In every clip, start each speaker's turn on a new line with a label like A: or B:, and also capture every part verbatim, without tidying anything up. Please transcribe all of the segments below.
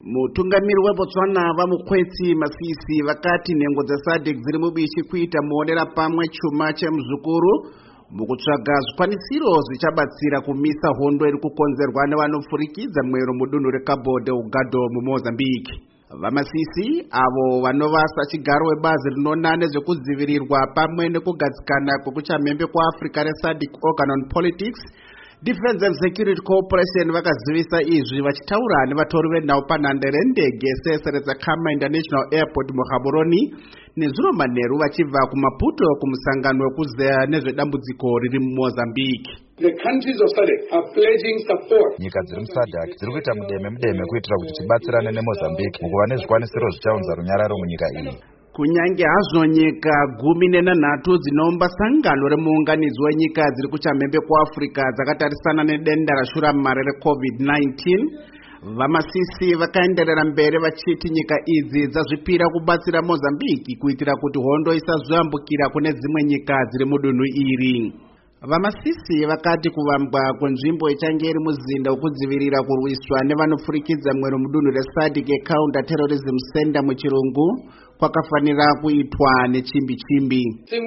A: Mutungamiri weBotswana vamukwetsi Masisi vakati nhengo dzeSADC dziri mubishi kuita muonera pamwe chuma chemuzukuru mukutsvaga zvikwanisiro zvichabatsira kumisa hondo iri kukonzerwa nevanopfurikidza mwero mudunhu reCabo Delgado muMozambique. VaMasisi avo vanova sachigaro webazi rinona nezvekudzivirirwa pamwe nekugadzikana kwekuchamhembe kwaAfrica reSADC Organ on Politics, Defense and Security Cooperation vakazivisa izvi vachitaura nevatori venhau panhandare ndege sesereza Khama International Airport muGaborone nezuro manheru vachibva kuMaputo kumusangano wekuzeya nezvedambudziko riri muMozambique.
B: The countries of SADC are pledging support.
C: Nyika dziri muSADC dziri kuita mudeme mudeme kuitira kuti tibatsirane neMozambique mukuva nezvikwanisiro zvichaunza runyararo munyika iyi.
A: Kunyange hazvo nyika gumi nenhanhatu dzinomba sangano remuunganidzwa wenyika dziri kuchamhembe kuAfrica dzakatarisana nedenda rashuramari reCovid nineteen, VaMasisi vakaenderera mberi vachiti nyika idzi dzazvipira kubatsira Mozambique kuitira kuti hondo isazoyambukira kune dzimwe nyika dziri mudunhu iri. VaMasisi vakati kuvambwa kwenzvimbo ichange iri muzinda wekudzivirira kurwiswa nevanopfurikidza mwero mudunhu reSADC Counter Terrorism Center muchirungu kwakafanira kuitwa nechimbi chimbi.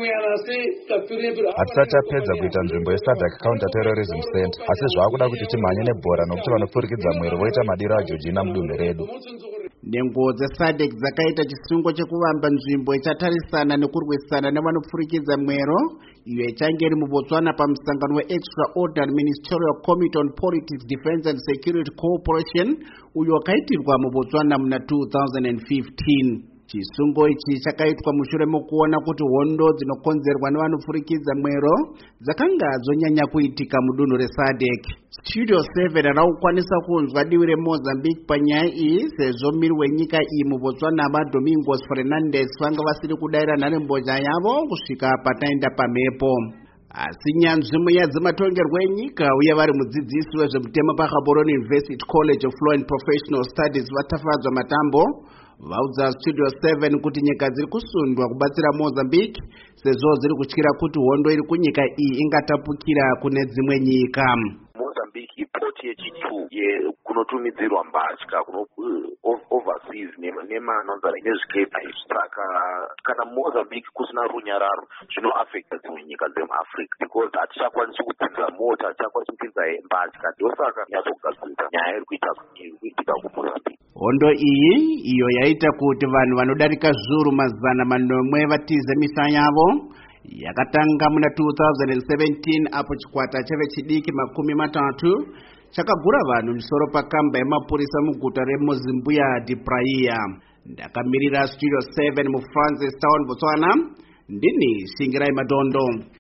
C: Hatisati tapedza kuita nzvimbo yeSADC Counter Terrorism Center, asi zvakuda kuti timhanye nebhora nokuti vanopfurikidza mwero voita madiro aJoji mudunhu redu.
A: Nhengo dzeSADC dzakaita chisungo chekuvamba nzvimbo ichatarisana nekurwisana nevanopfurikidza mwero iyo ichange iri muBotswana pamusangano weExtraordinary Ministerial Committee on Politics, Defense and Security Cooperation uyo wakaitirwa muBotswana muna two thousand fifteen. Chisungo ichi chakaitwa mushure mokuona kuti hondo dzinokonzerwa nevanopfurikidza mwero dzakanga dzonyanya kuitika mudunhu reSADC. Studio seven raukwanisa kunzwa divi reMozambique panyaya iyi sezvo miri wenyika iyi muBotswana vaDomingos Fernandes vanga vasiri kudaira nharembozha yavo kusvika pataenda pamhepo. Asi nyanzvi muya dzematongerwo enyika uye vari mudzidzisi wezvemutemo paGaborone University College of Law and Professional Studies vatafadzwa matambo vaudza Studio seven kuti nyika dziri kusundwa kubatsira Mozambique sezvo dziri kutyira kuti hondo iri kunyika iyi ingatapukira kune dzimwe nyika.
D: Mozambique ipoti yechitu kunotumidzirwa mbatya kuno overseas nemanonzana nezvikepa izvi. Saka kana Mozambique kusina runyararo zvinoaffecta dzimwe nyika dzemuAfrica because hatichakwanisi kupinza mota, hatichakwanisi kupinza mbatya. Ndosaka nyatsokugadziridza nyaya iri kuitika kuMozambique.
A: Hondo iyi iyo yaita kuti vanhu vanodarika zviuru mazana manomwe vatize misha yavo yakatanga muna two thousand seventeen apo chikwata chevechidiki makumi matatu chakagura vanhu misoro pakamba yemapurisa muguta reMozimbuya de Praia. Ndakamirira Studio seven muFrancis Town, Botswana. Ndini Singirai Madondo.